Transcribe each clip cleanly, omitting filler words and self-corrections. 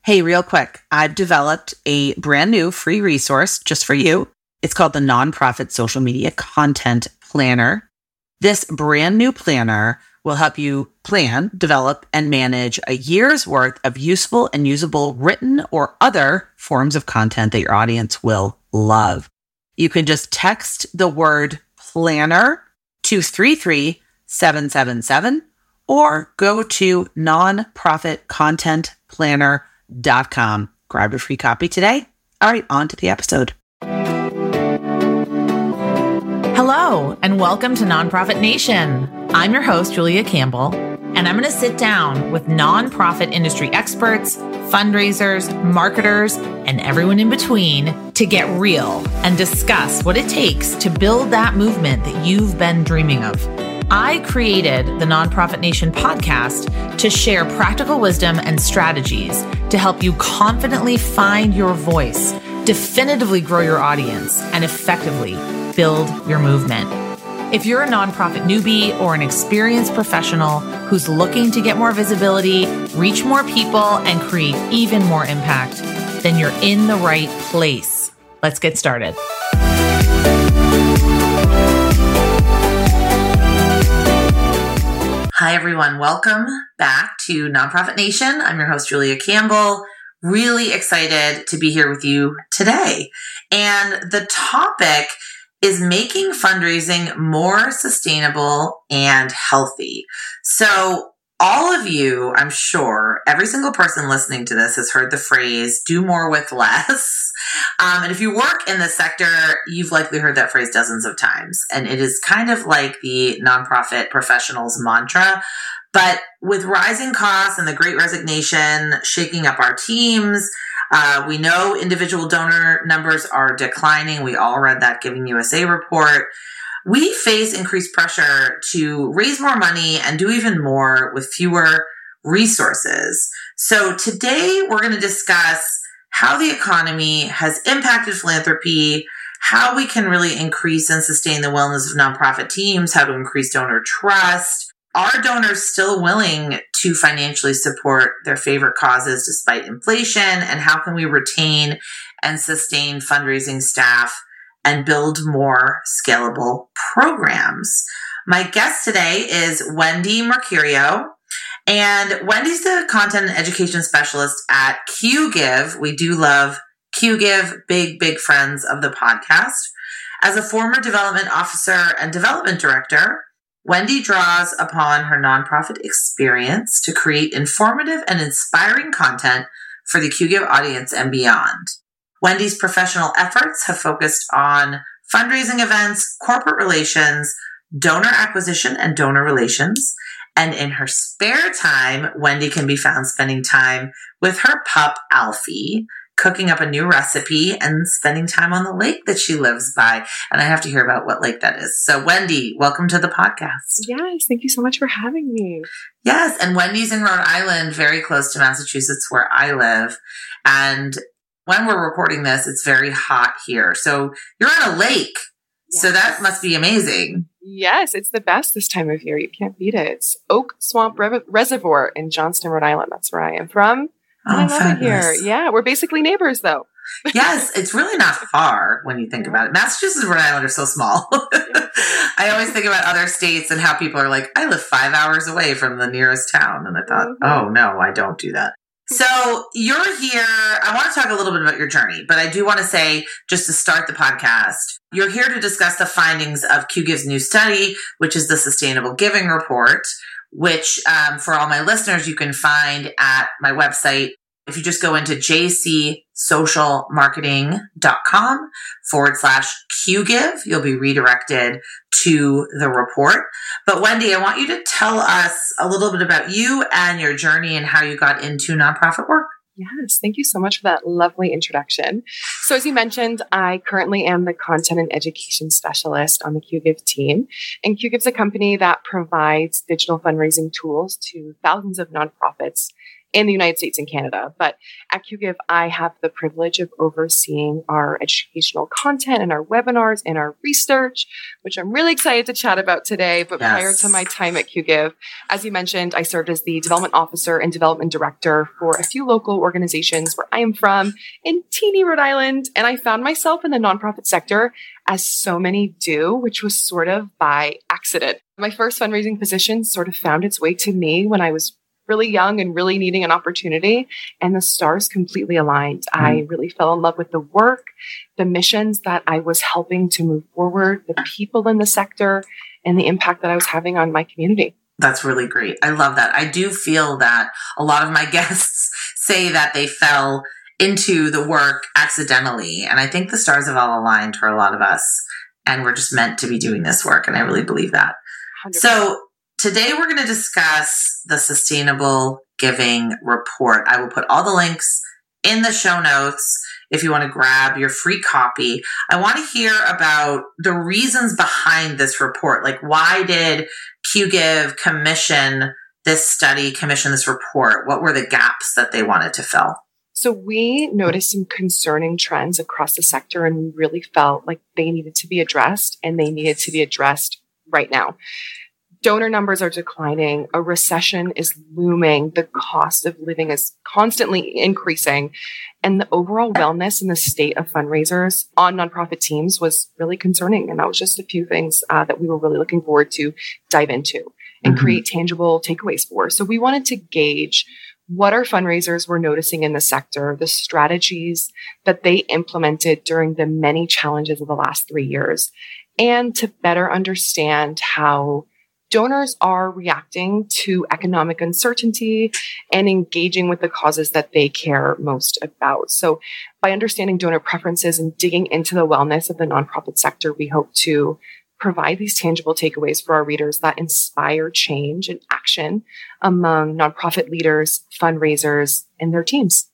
Hey, real quick, I've developed a brand new free resource just for you. It's called the Nonprofit Social Media Content Planner. This brand new planner will help you plan, develop, and manage a year's worth of useful and usable written or other forms of content that your audience will love. You can just text the word planner to 33777 or go to nonprofitcontentplanner.com. Grab a free copy today. All right, on to the episode. Hello, and welcome to Nonprofit Nation. I'm your host, Julia Campbell, and I'm going to sit down with nonprofit industry experts, fundraisers, marketers, and everyone in between to get real and discuss what it takes to build that movement that you've been dreaming of. I created the Nonprofit Nation podcast to share practical wisdom and strategies to help you confidently find your voice, definitively grow your audience, and effectively build your movement. If you're a nonprofit newbie or an experienced professional who's looking to get more visibility, reach more people, and create even more impact, then you're in the right place. Let's get started. Hi, everyone. Welcome back to Nonprofit Nation. I'm your host, Julia Campbell. Really excited to be here with you today. And the topic is making fundraising more sustainable and healthy. So all of you, I'm sure, every single person listening to this has heard the phrase, do more with less. And if you work in the sector, you've likely heard that phrase dozens of times. And it is kind of like the nonprofit professional's mantra. But with rising costs and the Great Resignation shaking up our teams, we know individual donor numbers are declining. We all read that Giving USA report. We face increased pressure to raise more money and do even more with fewer resources. So today we're going to discuss how the economy has impacted philanthropy, how we can really increase and sustain the wellness of nonprofit teams, how to increase donor trust. Are donors still willing to financially support their favorite causes despite inflation? And how can we retain and sustain fundraising staff and build more scalable programs? My guest today is Wendy Mercurio. And Wendy's the content and education specialist at QGive. We do love QGive, big friends of the podcast. As a former development officer and development director, Wendy draws upon her nonprofit experience to create informative and inspiring content for the QGive audience and beyond. Wendy's professional efforts have focused on fundraising events, corporate relations, donor acquisition, and donor relations. And in her spare time, Wendy can be found spending time with her pup, Alfie, cooking up a new recipe and spending time on the lake that she lives by. And I have to hear about what lake that is. So Wendy, welcome to the podcast. Yes, thank you so much for having me. Yes, and Wendy's in Rhode Island, very close to Massachusetts where I live. And when we're recording this, it's very hot here. So you're on a lake. Yes. So that must be amazing. Yes, it's the best this time of year. You can't beat it. It's Oak Swamp Reservoir in Johnston, Rhode Island. That's where I am from. I love it here. Yeah, we're basically neighbors, though. Yes, it's really not far when you think about it. Massachusetts and Rhode Island are so small. I always think about other states and how people are like, I live 5 hours away from the nearest town. And I thought, oh, no, I don't do that. So you're here. I want to talk a little bit about your journey, but I do want to say, just to start the podcast, you're here to discuss the findings of QGive's new study, which is the Sustainable Giving Report, which for all my listeners, you can find at my website. If you just go into jcsocialmarketing.com/QGive, you'll be redirected to the report. But Wendy, I want you to tell us a little bit about you and your journey and how you got into nonprofit work. Yes, thank you so much for that lovely introduction. So as you mentioned, I currently am the content and education specialist on the QGive team. And QGive's a company that provides digital fundraising tools to thousands of nonprofits in the United States and Canada. But at QGIV, I have the privilege of overseeing our educational content and our webinars and our research, which I'm really excited to chat about today. But prior to my time at QGIV, as you mentioned, I served as the development officer and development director for a few local organizations where I am from in teeny Rhode Island. And I found myself in the nonprofit sector, as so many do, which was sort of by accident. My first fundraising position sort of found its way to me when I was really young and really needing an opportunity, and the stars completely aligned. I really fell in love with the work, the missions that I was helping to move forward, the people in the sector, and the impact that I was having on my community. That's really great. I love that. I do feel that a lot of my guests say that they fell into the work accidentally, and I think the stars have all aligned for a lot of us, and we're just meant to be doing this work, and I really believe that. 100%. So today we're going to discuss the Sustainable Giving Report. I will put all the links in the show notes if you want to grab your free copy. I want to hear about the reasons behind this report. Like, why did QGIV commission this study, commission this report? What were the gaps that they wanted to fill? So we noticed some concerning trends across the sector, and we really felt like they needed to be addressed, and they needed to be addressed right now. Donor numbers are declining. A recession is looming. The cost of living is constantly increasing. And the overall wellness and the state of fundraisers on nonprofit teams was really concerning. And that was just a few things that we were really looking forward to dive into and create tangible takeaways for. So we wanted to gauge what our fundraisers were noticing in the sector, the strategies that they implemented during the many challenges of the last 3 years, and to better understand how donors are reacting to economic uncertainty and engaging with the causes that they care most about. So by understanding donor preferences and digging into the wellness of the nonprofit sector, we hope to provide these tangible takeaways for our readers that inspire change and action among nonprofit leaders, fundraisers, and their teams.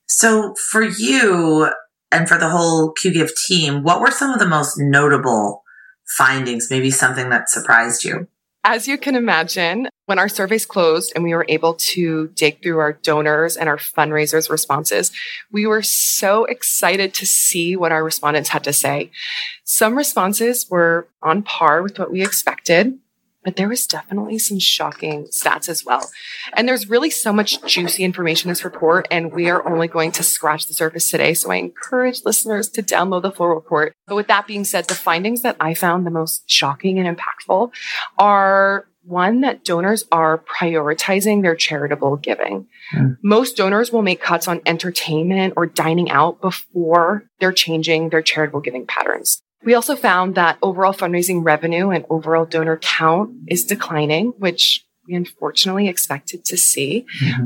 So for you and for the whole QGIV team, what were some of the most notable findings? Maybe something that surprised you? As you can imagine, when our surveys closed and we were able to dig through our donors and our fundraisers' responses, we were so excited to see what our respondents had to say. Some responses were on par with what we expected, but there was definitely some shocking stats as well. And there's really so much juicy information in this report, and we are only going to scratch the surface today. So I encourage listeners to download the full report. But with that being said, the findings that I found the most shocking and impactful are one, that donors are prioritizing their charitable giving. Most donors will make cuts on entertainment or dining out before they're changing their charitable giving patterns. We also found that overall fundraising revenue and overall donor count is declining, which we unfortunately expected to see.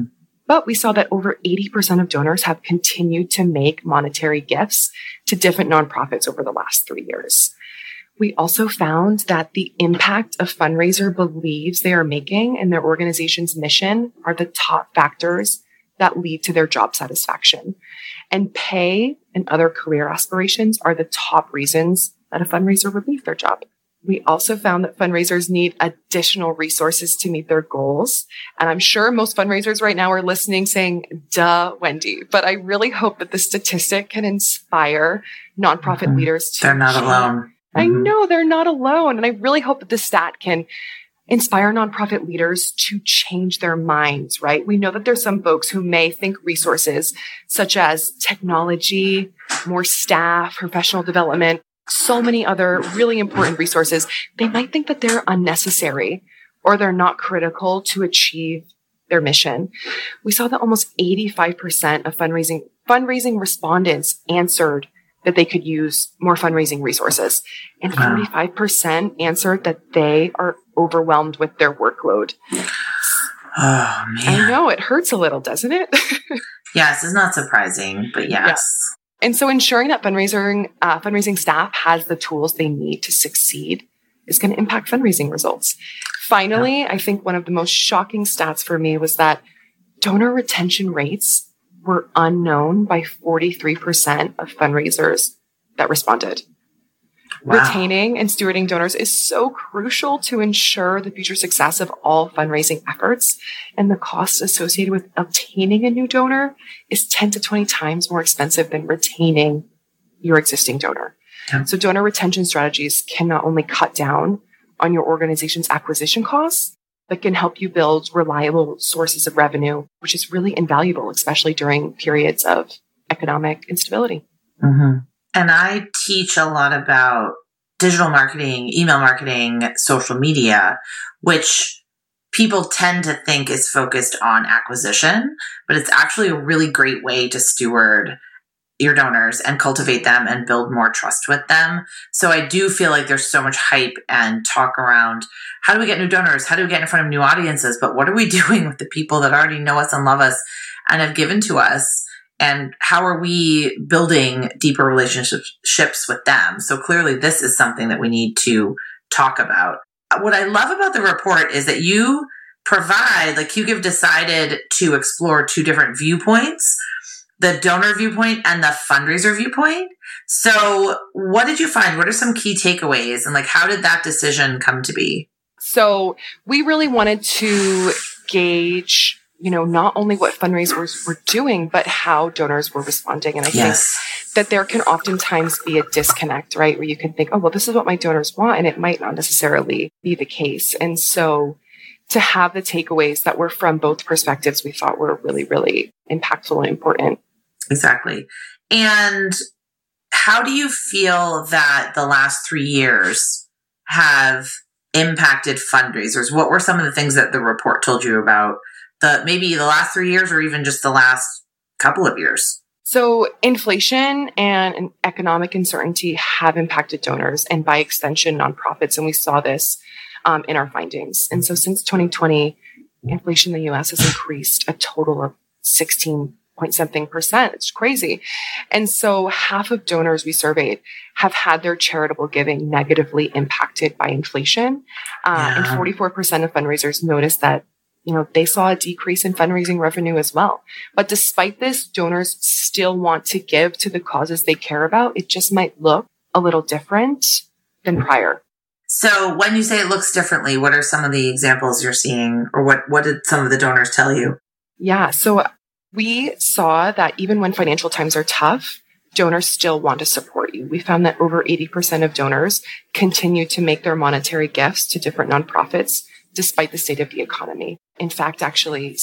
But we saw that over 80% of donors have continued to make monetary gifts to different nonprofits over the last 3 years. We also found that the impact a fundraiser believes they are making and their organization's mission are the top factors that lead to their job satisfaction. And pay and other career aspirations are the top reasons that a fundraiser would leave their job. We also found that fundraisers need additional resources to meet their goals. And I'm sure most fundraisers right now are listening saying, duh, Wendy. But I really hope that the statistic can inspire nonprofit leaders to They're not alone. I know they're not alone. And I really hope that this stat can inspire nonprofit leaders to change their minds, right? We know that there's some folks who may think resources such as technology, more staff, professional development, so many other really important resources, they might think that they're unnecessary or they're not critical to achieve their mission. We saw that almost 85% of fundraising respondents answered that they could use more fundraising resources. And 45% answered that they are overwhelmed with their workload. Oh, man. I know, it hurts a little, doesn't it? Yes, it's not surprising, but yes. And so ensuring that fundraising staff has the tools they need to succeed is going to impact fundraising results. Finally, I think one of the most shocking stats for me was that donor retention rates were unknown by 43% of fundraisers that responded. Wow. Retaining and stewarding donors is so crucial to ensure the future success of all fundraising efforts. And the costs associated with obtaining a new donor is 10 to 20 times more expensive than retaining your existing donor. Yeah. So donor retention strategies can not only cut down on your organization's acquisition costs, but can help you build reliable sources of revenue, which is really invaluable, especially during periods of economic instability. Mm-hmm. And I teach a lot about digital marketing, email marketing, social media, which people tend to think is focused on acquisition, but it's actually a really great way to steward your donors and cultivate them and build more trust with them. So I do feel like there's so much hype and talk around how do we get new donors? How do we get in front of new audiences? But what are we doing with the people that already know us and love us and have given to us? And how are we building deeper relationships with them? So clearly this is something that we need to talk about. What I love about the report is that you provide, like you have decided to explore two different viewpoints, the donor viewpoint and the fundraiser viewpoint. So what did you find? What are some key takeaways? And like, how did that decision come to be? So we really wanted to gauge, not only what fundraisers were doing, but how donors were responding. And I think that there can oftentimes be a disconnect, right? Where you can think, oh, well, this is what my donors want. And it might not necessarily be the case. And so to have the takeaways that were from both perspectives, we thought were really, really impactful and important. Exactly. And how do you feel that the last 3 years have impacted fundraisers? What were some of the things that the report told you about maybe the last 3 years or even just the last couple of years? So inflation and economic uncertainty have impacted donors and by extension, nonprofits. And we saw this in our findings. And so since 2020, inflation in the US has increased a total of 16.something%. It's crazy. And so half of donors we surveyed have had their charitable giving negatively impacted by inflation. And 44% of fundraisers noticed that they saw a decrease in fundraising revenue as well. But despite this, donors still want to give to the causes they care about. It just might look a little different than prior. So when you say it looks differently, what are some of the examples you're seeing, or what did some of the donors tell you? Yeah, so we saw that even when financial times are tough, donors still want to support you. We found that over 80% of donors continue to make their monetary gifts to different nonprofits despite the state of the economy. In fact, actually,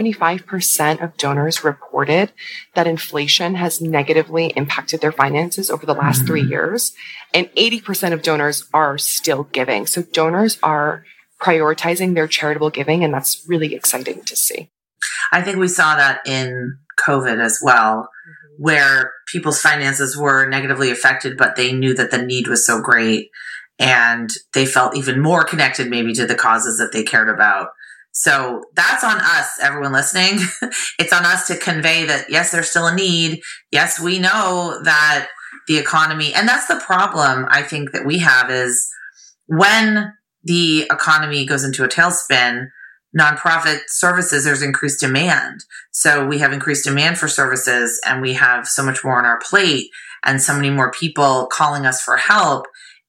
75% of donors reported that inflation has negatively impacted their finances over the last 3 years, and 80% of donors are still giving. So donors are prioritizing their charitable giving, and that's really exciting to see. I think we saw that in COVID as well, where people's finances were negatively affected, but they knew that the need was so great and they felt even more connected maybe to the causes that they cared about. So that's on us, everyone listening. It's on us to convey that, yes, there's still a need. Yes, we know that the economy, and that's the problem I think that we have is when the economy goes into a tailspin, nonprofit services, there's increased demand. So we have increased demand for services and we have so much more on our plate and so many more people calling us for help.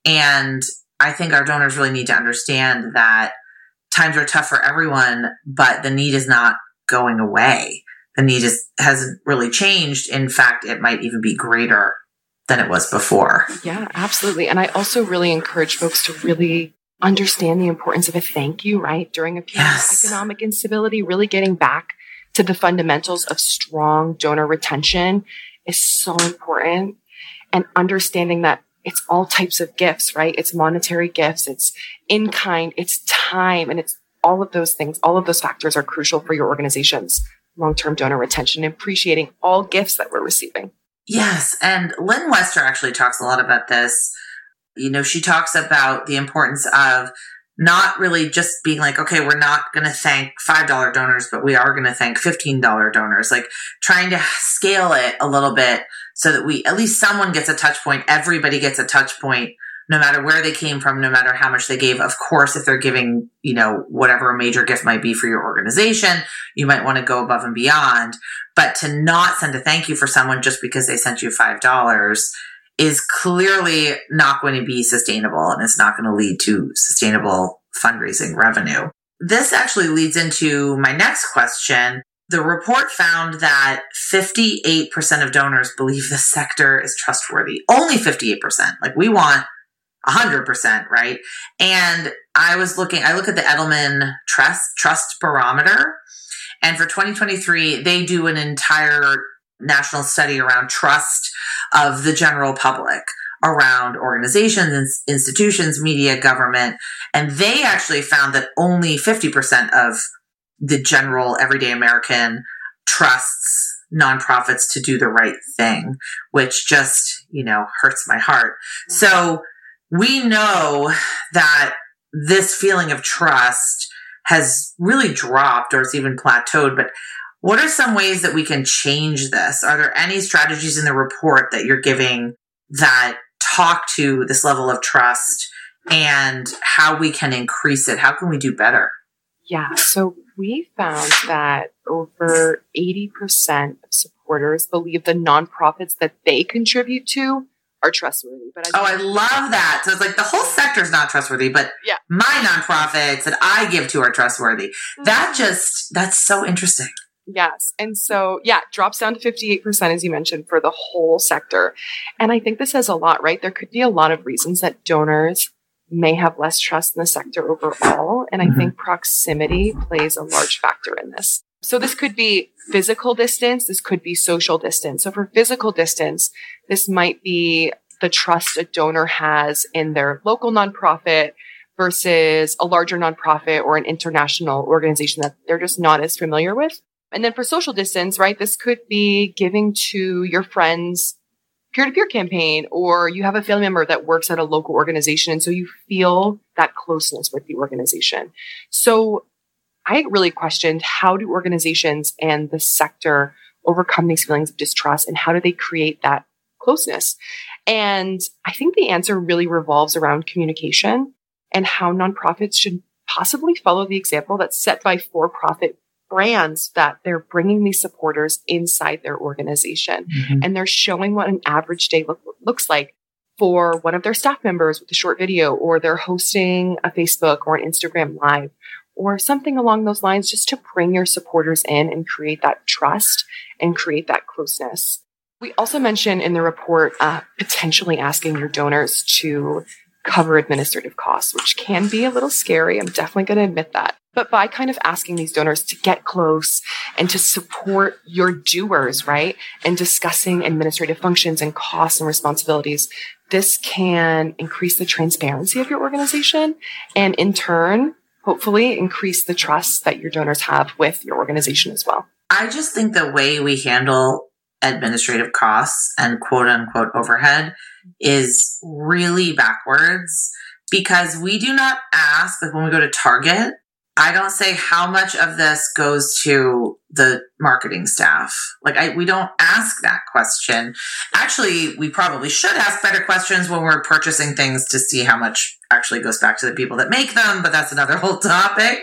And I think our donors really need to understand that times are tough for everyone, but the need is not going away. The need hasn't really changed. In fact, it might even be greater than it was before. Yeah, absolutely. And I also really encourage folks to really understand the importance of a thank you, right? During a period of economic instability, really getting back to the fundamentals of strong donor retention is so important. And understanding that it's all types of gifts, right? It's monetary gifts, it's in kind, it's time, and it's all of those things. All of those factors are crucial for your organization's long-term donor retention and appreciating all gifts that we're receiving. Yes. And Lynn Wester actually talks a lot about this. She talks about the importance of not really just being like, okay, we're not going to thank $5 donors, but we are going to thank $15 donors, like trying to scale it a little bit so that at least someone gets a touch point. Everybody gets a touch point, no matter where they came from, no matter how much they gave. Of course, if they're giving, whatever a major gift might be for your organization, you might want to go above and beyond, but to not send a thank you for someone just because they sent you $5 is clearly not going to be sustainable, and it's not going to lead to sustainable fundraising revenue. This actually leads into my next question. The report found that 58% of donors believe the sector is trustworthy. Only 58%. Like, we want 100%, right? And I look at the Edelman Trust Barometer, and for 2023, they do an entire national study around trust of the general public around organizations, institutions, media, government. And they actually found that only 50% of the general everyday American trusts nonprofits to do the right thing, which just, hurts my heart. So we know that this feeling of trust has really dropped, or it's even plateaued. But what are some ways that we can change this? Are there any strategies in the report that you're giving that talk to this level of trust and how we can increase it? How can we do better? Yeah, so we found that over 80% of supporters believe the nonprofits that they contribute to are trustworthy. But I love that. So it's like the whole sector is not trustworthy, but my nonprofits that I give to are trustworthy. That's so interesting. Yes. And so, drops down to 58%, as you mentioned, for the whole sector. And I think this says a lot, right? There could be a lot of reasons that donors may have less trust in the sector overall. And I think proximity plays a large factor in this. So this could be physical distance. This could be social distance. So for physical distance, this might be the trust a donor has in their local nonprofit versus a larger nonprofit or an international organization that they're just not as familiar with. And then for social distance, right, this could be giving to your friends' peer-to-peer campaign, or you have a family member that works at a local organization. And so you feel that closeness with the organization. So I really questioned, how do organizations and the sector overcome these feelings of distrust, and how do they create that closeness? And I think the answer really revolves around communication and how nonprofits should possibly follow the example that's set by for-profit brands, that they're bringing these supporters inside their organization. And they're showing what an average day looks like for one of their staff members with a short video, or they're hosting a Facebook or an Instagram live or something along those lines, just to bring your supporters in and create that trust and create that closeness. We also mentioned in the report potentially asking your donors to cover administrative costs, which can be a little scary. I'm definitely going to admit that. But by kind of asking these donors to get close and to support your doers, right, and discussing administrative functions and costs and responsibilities, this can increase the transparency of your organization, and in turn, hopefully increase the trust that your donors have with your organization as well. I just think the way we handle administrative costs and quote unquote overhead is really backwards, because we do not ask, like when we go to Target, I don't say how much of this goes to the marketing staff. Like we don't ask that question. Actually, we probably should ask better questions when we're purchasing things to see how much actually goes back to the people that make them, but that's another whole topic.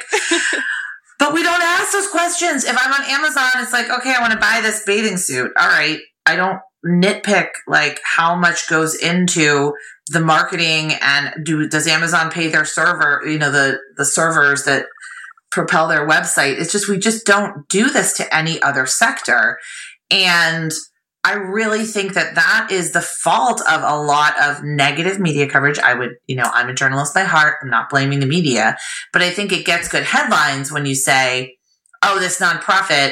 But we don't ask those questions. If I'm on Amazon, it's like, okay, I want to buy this bathing suit. All right. I don't nitpick like how much goes into the marketing, and does Amazon pay their server, the servers that propel their website. It's just, we just don't do this to any other sector. And I really think that is the fault of a lot of negative media coverage. I'm a journalist by heart. I'm not blaming the media, but I think it gets good headlines when you say, oh, this nonprofit,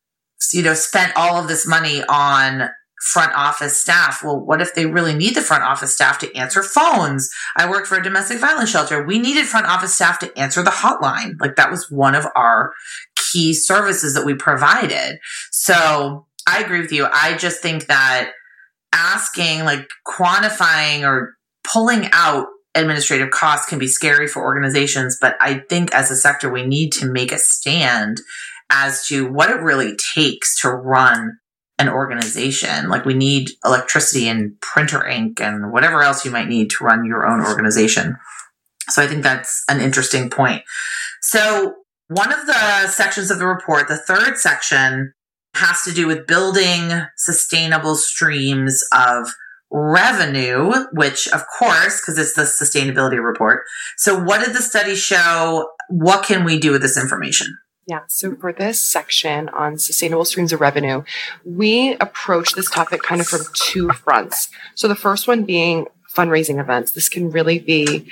spent all of this money on front office staff. Well, what if they really need the front office staff to answer phones? I worked for a domestic violence shelter. We needed front office staff to answer the hotline. Like that was one of our key services that we provided. So I agree with you. I just think that asking, like quantifying or pulling out administrative costs can be scary for organizations. But I think as a sector, we need to make a stand as to what it really takes to run an organization. Like we need electricity and printer ink and whatever else you might need to run your own organization. So I think that's an interesting point. So one of the sections of the report, the third section, has to do with building sustainable streams of revenue, which of course, because it's the sustainability report. So what did the study show? What can we do with this information? Yeah. So for this section on sustainable streams of revenue, we approach this topic kind of from two fronts. So the first one being fundraising events. This can really be,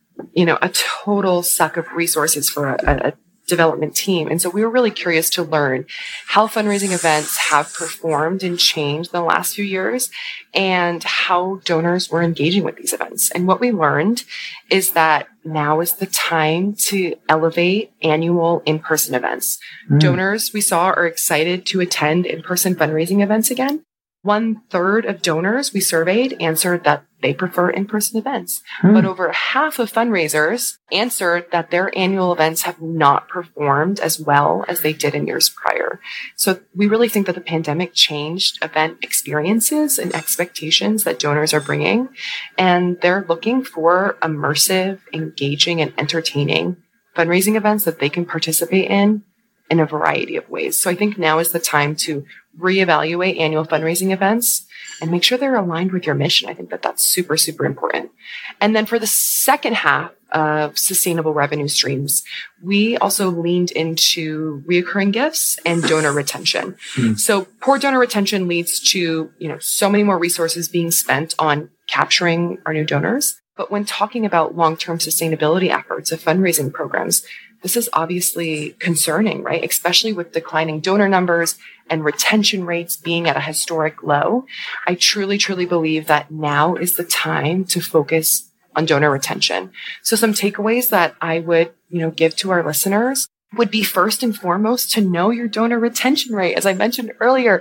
a total suck of resources for a development team. And so we were really curious to learn how fundraising events have performed and changed in the last few years and how donors were engaging with these events. And what we learned is that now is the time to elevate annual in-person events. Donors we saw are excited to attend in-person fundraising events again. 1/3 of donors we surveyed answered that they prefer in-person events, but over half of fundraisers answered that their annual events have not performed as well as they did in years prior. So we really think that the pandemic changed event experiences and expectations that donors are bringing, and they're looking for immersive, engaging, and entertaining fundraising events that they can participate in a variety of ways. So I think now is the time to reevaluate annual fundraising events and make sure they're aligned with your mission. I think that that's super, super important. And then for the second half of sustainable revenue streams, we also leaned into reoccurring gifts and donor retention. So poor donor retention leads to, so many more resources being spent on capturing our new donors. But when talking about long-term sustainability efforts of fundraising programs, this is obviously concerning, right? Especially with declining donor numbers and retention rates being at a historic low. I truly, truly believe that now is the time to focus on donor retention. So some takeaways that I would, give to our listeners would be first and foremost to know your donor retention rate. As I mentioned earlier,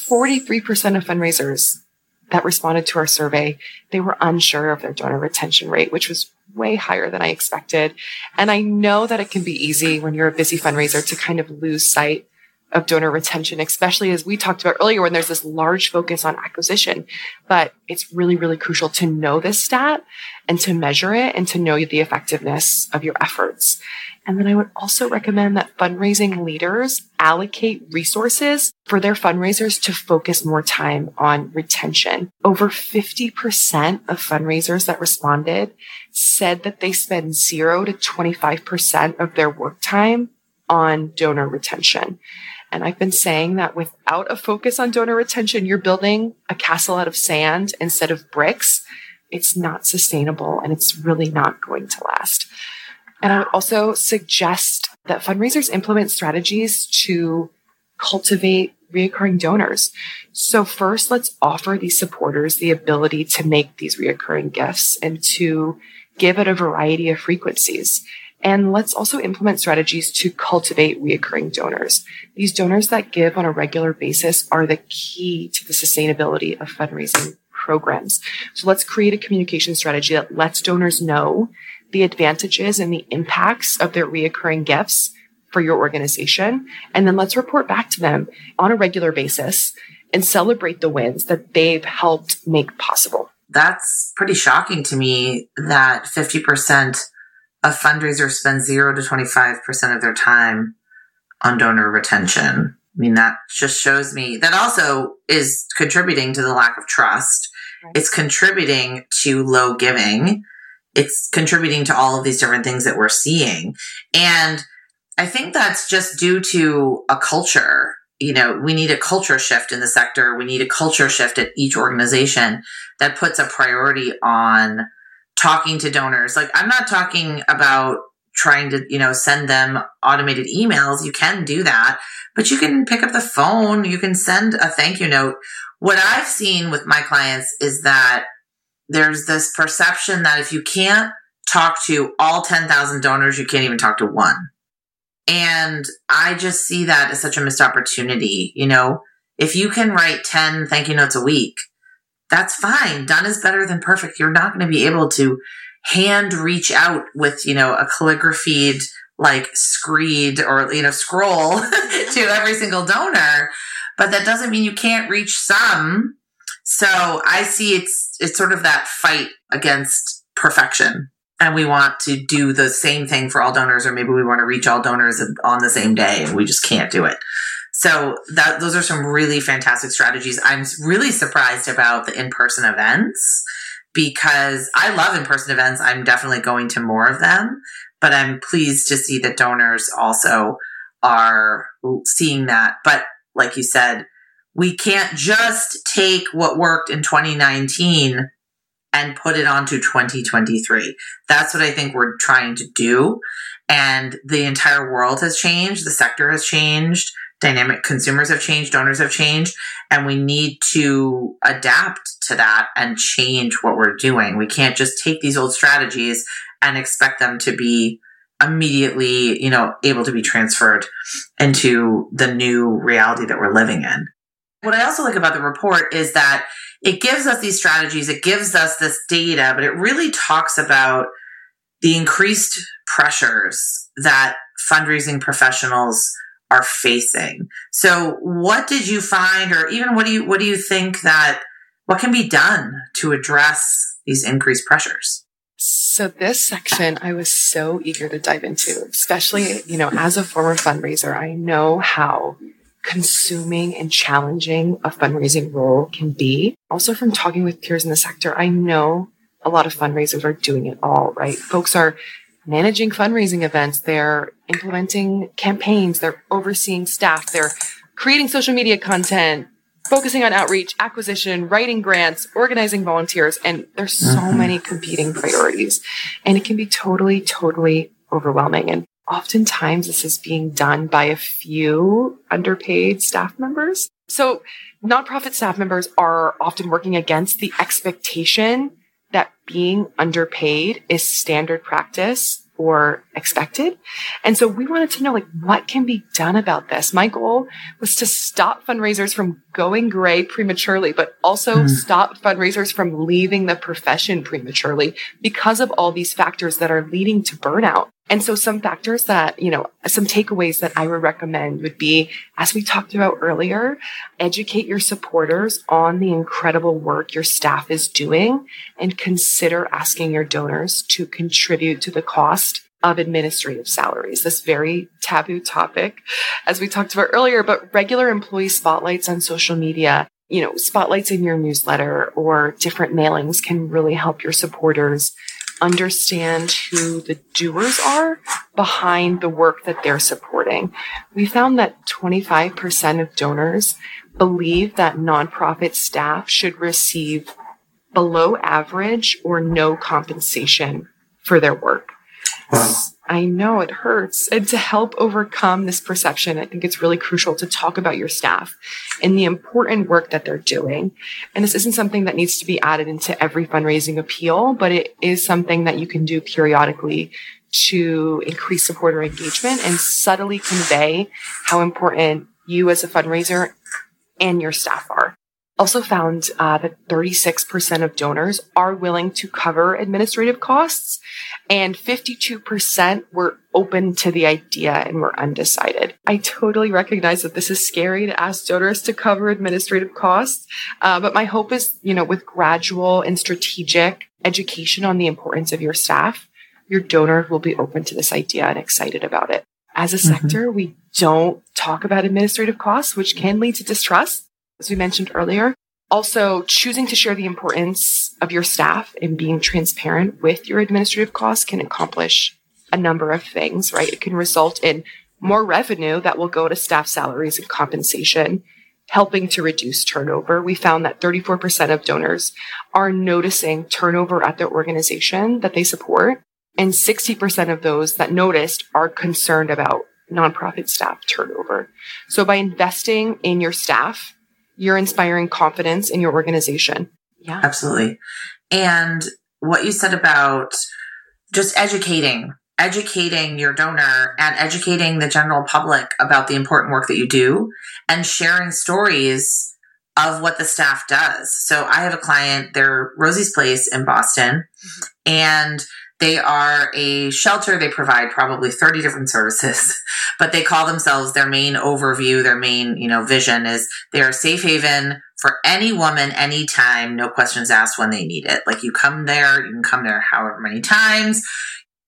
43% of fundraisers that responded to our survey, they were unsure of their donor retention rate, which was way higher than I expected. And I know that it can be easy when you're a busy fundraiser to kind of lose sight of donor retention, especially as we talked about earlier, when there's this large focus on acquisition. But it's really, really crucial to know this stat and to measure it and to know the effectiveness of your efforts. And then I would also recommend that fundraising leaders allocate resources for their fundraisers to focus more time on retention. Over 50% of fundraisers that responded said that they spend 0 to 25% of their work time on donor retention. And I've been saying that without a focus on donor retention, you're building a castle out of sand instead of bricks. It's not sustainable and it's really not going to last. And I would also suggest that fundraisers implement strategies to cultivate reoccurring donors. So first, let's offer these supporters the ability to make these reoccurring gifts and to give at a variety of frequencies. And let's also implement strategies to cultivate reoccurring donors. These donors that give on a regular basis are the key to the sustainability of fundraising programs. So let's create a communication strategy that lets donors know the advantages and the impacts of their reoccurring gifts for your organization. And then let's report back to them on a regular basis and celebrate the wins that they've helped make possible. That's pretty shocking to me that 50% of fundraisers spend 0 to 25% of their time on donor retention. I mean, that just shows me that also is contributing to the lack of trust. Right. It's contributing to low giving. It's contributing to all of these different things that we're seeing. And I think that's just due to a culture. We need a culture shift in the sector. We need a culture shift at each organization that puts a priority on talking to donors. Like, I'm not talking about trying to, send them automated emails. You can do that, but you can pick up the phone. You can send a thank you note. What I've seen with my clients is that there's this perception that if you can't talk to all 10,000 donors, you can't even talk to one. And I just see that as such a missed opportunity. If you can write 10 thank you notes a week, that's fine. Done is better than perfect. You're not going to be able to hand reach out with, a calligraphied like screed or, scroll to every single donor, but that doesn't mean you can't reach some. So I see it's sort of that fight against perfection. And we want to do the same thing for all donors, or maybe we want to reach all donors on the same day and we just can't do it. So those are some really fantastic strategies. I'm really surprised about the in-person events because I love in-person events. I'm definitely going to more of them, but I'm pleased to see that donors also are seeing that. But like you said, we can't just take what worked in 2019 and put it onto 2023. That's what I think we're trying to do. And the entire world has changed. The sector has changed. Dynamic consumers have changed. Donors have changed. And we need to adapt to that and change what we're doing. We can't just take these old strategies and expect them to be immediately, able to be transferred into the new reality that we're living in. What I also like about the report is that it gives us these strategies, it gives us this data, but it really talks about the increased pressures that fundraising professionals are facing. So what did you find, or even what do you think what can be done to address these increased pressures? So this section I was so eager to dive into, especially, as a former fundraiser, I know how consuming and challenging a fundraising role can be. Also from talking with peers in the sector, I know a lot of fundraisers are doing it all, right? Folks are managing fundraising events. They're implementing campaigns. They're overseeing staff. They're creating social media content, focusing on outreach, acquisition, writing grants, organizing volunteers. And there's so many competing priorities. And it can be totally, totally overwhelming. And oftentimes this is being done by a few underpaid staff members. So nonprofit staff members are often working against the expectation that being underpaid is standard practice or expected. And so we wanted to know, what can be done about this? My goal was to stop fundraisers from going gray prematurely, but also stop fundraisers from leaving the profession prematurely because of all these factors that are leading to burnout. And so some factors that, some takeaways that I would recommend would be, as we talked about earlier, educate your supporters on the incredible work your staff is doing and consider asking your donors to contribute to the cost of administrative salaries. This very taboo topic, as we talked about earlier, but regular employee spotlights on social media, spotlights in your newsletter or different mailings can really help your supporters understand who the doers are behind the work that they're supporting. We found that 25% of donors believe that nonprofit staff should receive below average or no compensation for their work. Wow. I know it hurts. And to help overcome this perception, I think it's really crucial to talk about your staff and the important work that they're doing. And this isn't something that needs to be added into every fundraising appeal, but it is something that you can do periodically to increase supporter engagement and subtly convey how important you as a fundraiser and your staff are. Also found that 36% of donors are willing to cover administrative costs, and 52% were open to the idea and were undecided. I totally recognize that this is scary to ask donors to cover administrative costs, but my hope is, with gradual and strategic education on the importance of your staff, your donors will be open to this idea and excited about it. As a sector, we don't talk about administrative costs, which can lead to distrust, as we mentioned earlier. Also, choosing to share the importance of your staff and being transparent with your administrative costs can accomplish a number of things, right? It can result in more revenue that will go to staff salaries and compensation, helping to reduce turnover. We found that 34% of donors are noticing turnover at their organization that they support, and 60% of those that noticed are concerned about nonprofit staff turnover. So by investing in your staff, you're inspiring confidence in your organization. Yeah, absolutely. And what you said about just educating your donor and educating the general public about the important work that you do and sharing stories of what the staff does. So I have a client, they're Rosie's Place in Boston, and they are a shelter. They provide probably 30 different services, but they call themselves, their main overview, their main, vision is they're a safe haven for any woman, anytime, no questions asked when they need it. Like you can come there however many times.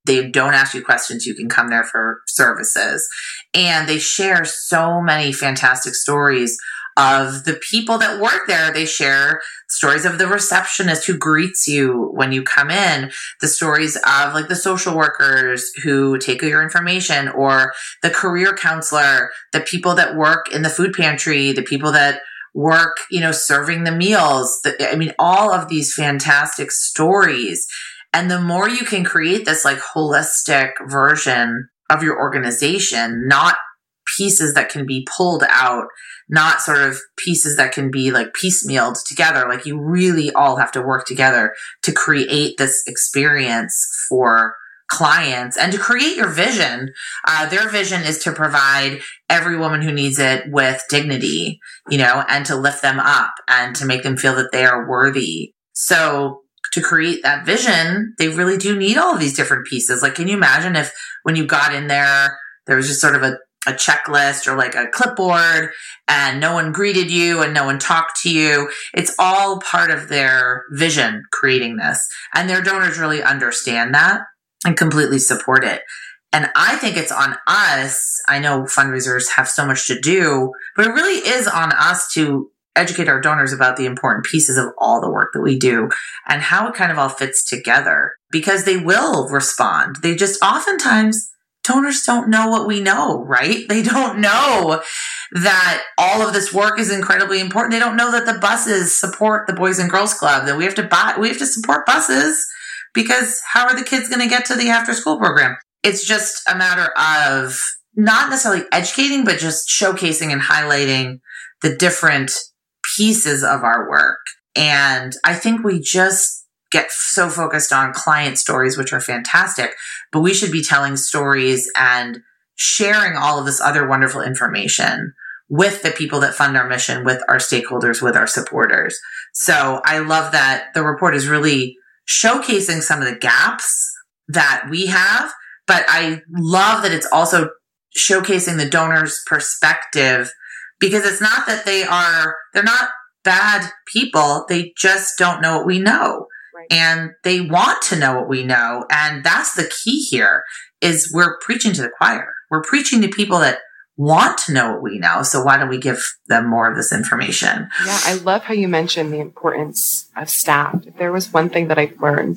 They don't ask you questions. You can come there for services. And they share so many fantastic stories of the people that work there. They share stories of the receptionist who greets you when you come in, the stories of like the social workers who take your information, or the career counselor, the people that work in the food pantry, the people that work, serving the meals. All of these fantastic stories. And the more you can create this like holistic version of your organization, not pieces that can be pulled out, not sort of pieces that can be like piecemealed together. Like you really all have to work together to create this experience for clients and to create your vision. Their vision is to provide every woman who needs it with dignity, and to lift them up and to make them feel that they are worthy. So to create that vision, they really do need all of these different pieces. Like, can you imagine if when you got in there was just sort of a checklist or like a clipboard and no one greeted you and no one talked to you? It's all part of their vision creating this. And their donors really understand that and completely support it. And I think it's on us. I know fundraisers have so much to do, but it really is on us to educate our donors about the important pieces of all the work that we do and how it kind of all fits together, because they will respond. They just oftentimes, donors don't know what we know, right? They don't know that all of this work is incredibly important. They don't know that the buses support the Boys and Girls Club, that we have to support buses, because how are the kids going to get to the after school program? It's just a matter of not necessarily educating, but just showcasing and highlighting the different pieces of our work. And I think we just get so focused on client stories, which are fantastic, but we should be telling stories and sharing all of this other wonderful information with the people that fund our mission, with our stakeholders, with our supporters. So I love that the report is really showcasing some of the gaps that we have, but I love that it's also showcasing the donors' perspective, because it's not that they're not bad people. They just don't know what we know. Right. And they want to know what we know. And that's the key here, is we're preaching to the choir. We're preaching to people that want to know what we know. So why don't we give them more of this information? Yeah, I love how you mentioned the importance of staff. If there was one thing that I've learned,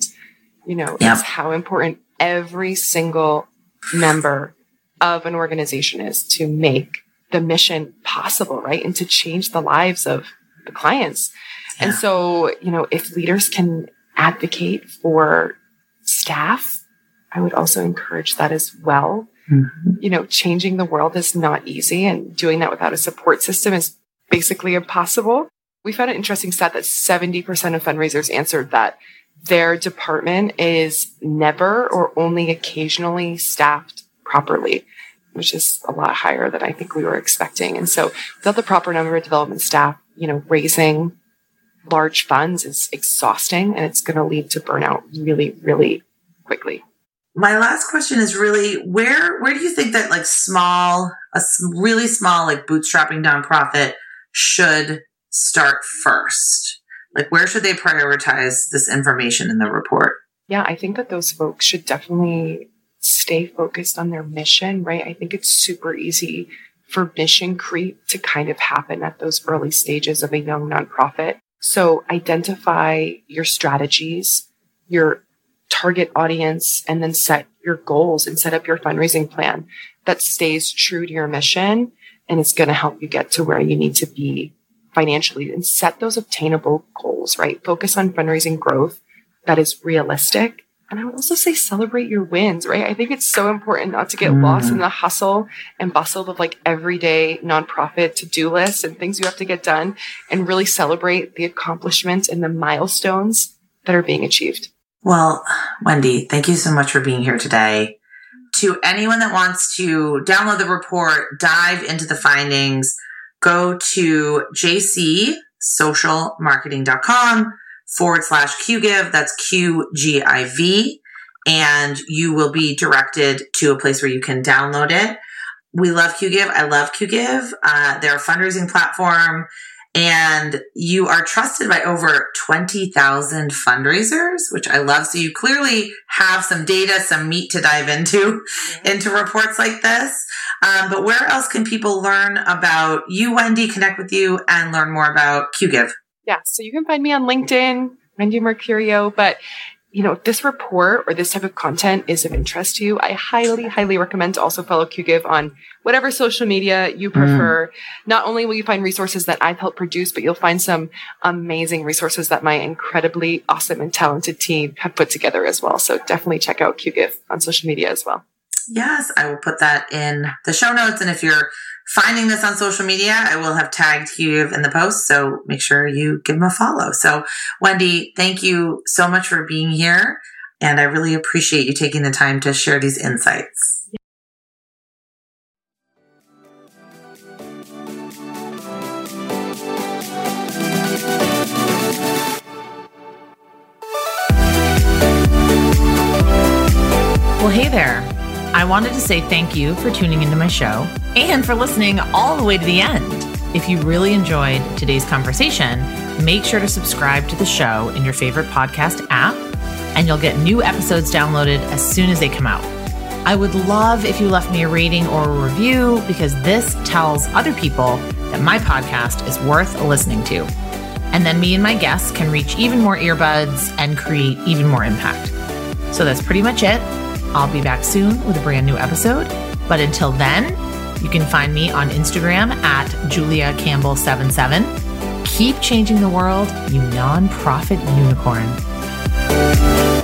it's how important every single member of an organization is to make the mission possible, right? And to change the lives of the clients. Yeah. And so, if leaders can advocate for staff, I would also encourage that as well. Mm-hmm. Changing the world is not easy, and doing that without a support system is basically impossible. We found an interesting stat that 70% of fundraisers answered that their department is never or only occasionally staffed properly, which is a lot higher than I think we were expecting. And so without the proper number of development staff, raising large funds is exhausting, and it's going to lead to burnout really, really quickly. My last question is really, where do you think that a really small, bootstrapping nonprofit should start first? Where should they prioritize this information in the report? Yeah, I think that those folks should definitely stay focused on their mission, right? I think it's super easy for mission creep to kind of happen at those early stages of a young nonprofit. So identify your strategies, your target audience, and then set your goals and set up your fundraising plan that stays true to your mission, and it's going to help you get to where you need to be financially, and set those obtainable goals, right? Focus on fundraising growth that is realistic. And I would also say celebrate your wins, right? I think it's so important not to get lost in the hustle and bustle of everyday nonprofit to-do lists and things you have to get done, and really celebrate the accomplishments and the milestones that are being achieved. Well, Wendy, thank you so much for being here today. To anyone that wants to download the report, dive into the findings, go to jcsocialmarketing.com/QGIV. That's QGIV. And you will be directed to a place where you can download it. We love QGIV. I love QGIV. They're a fundraising platform. And you are trusted by over 20,000 fundraisers, which I love. So you clearly have some data, some meat to dive into reports like this. But where else can people learn about you, Wendy, connect with you, and learn more about QGive? Yeah, so you can find me on LinkedIn, Wendy Mercurio. But if this report or this type of content is of interest to you, I highly, highly recommend to also follow QGive on whatever social media you prefer. Not only will you find resources that I've helped produce, but you'll find some amazing resources that my incredibly awesome and talented team have put together as well. So definitely check out QGive on social media as well. Yes, I will put that in the show notes. And if you're finding this on social media, I will have tagged QGive in the post. So make sure you give them a follow. So Wendy, thank you so much for being here. And I really appreciate you taking the time to share these insights. Well, hey there. I wanted to say thank you for tuning into my show and for listening all the way to the end. If you really enjoyed today's conversation, make sure to subscribe to the show in your favorite podcast app, and you'll get new episodes downloaded as soon as they come out. I would love if you left me a rating or a review, because this tells other people that my podcast is worth listening to. And then me and my guests can reach even more earbuds and create even more impact. So that's pretty much it. I'll be back soon with a brand new episode. But until then, you can find me on Instagram at JuliaCampbell77. Keep changing the world, you nonprofit unicorn.